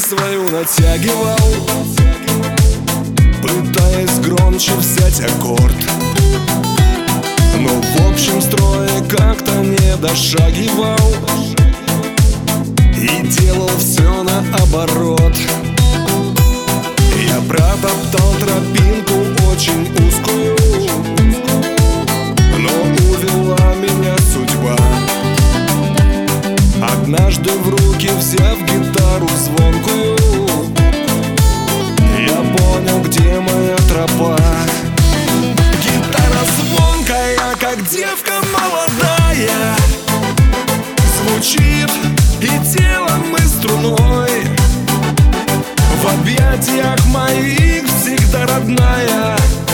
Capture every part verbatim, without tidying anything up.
свою натягивал, пытаясь громче взять аккорд. Но в общем строе как-то не дошагивал и делал все наоборот. Я протоптал тропинку очень узкую, но увела меня судьба. Однажды в руки взяв гитару звонкую, я понял, где моя тропа. Гитара звонкая, как девка молодая, звучит и телом и струной. В объятиях моих всегда родная,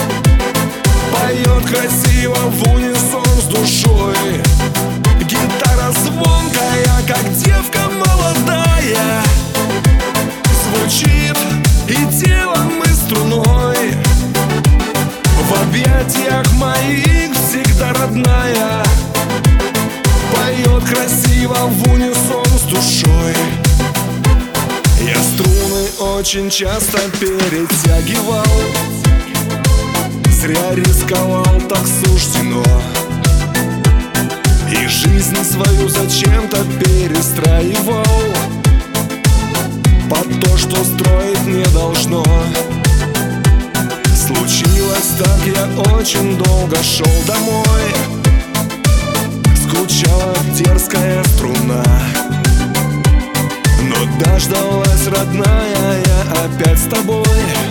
поет красиво в унисон с душой. Гитара звонкая, как девка молодая, звучит и телом и струной. В объятиях моих всегда родная, поет красиво в унисон с душой. Я струны очень часто перетягивал, зря рисковал, так суждено. И жизнь свою зачем-то перестраивал под то, что строить не должно. Случилось так, я очень долго шел домой, скучала дерзкая струна. Но дождалась, родная, я опять с тобой.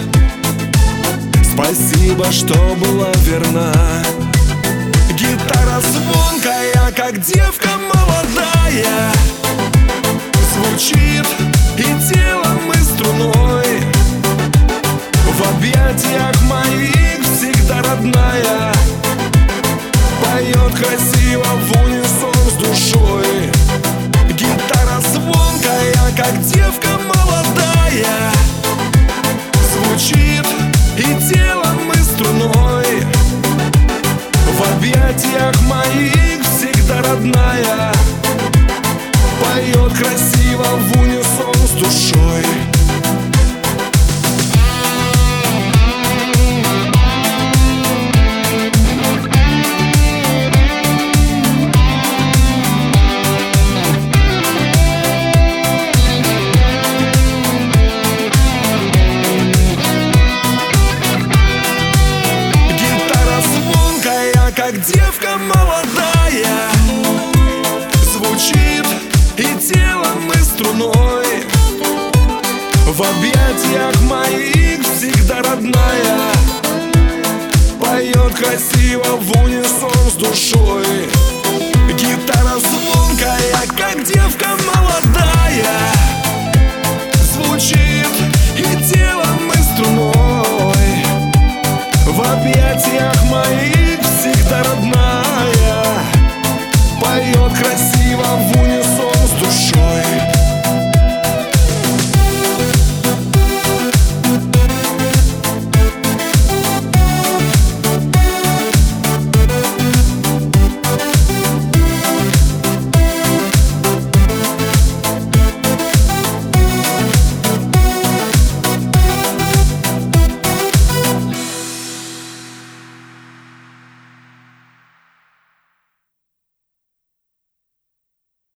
Спасибо, что была верна. Гитара звонкая, как девка молодая, звучит и телом и струной. В объятиях моих всегда родная, поет красиво в унисон с душой. Гитара звонкая, как девка молодая, звучит и телом и струной. В объятиях моих всегда родная, поет красиво в унисон с душой. Как девка молодая, звучит и телом и струной. В объятиях моих всегда родная,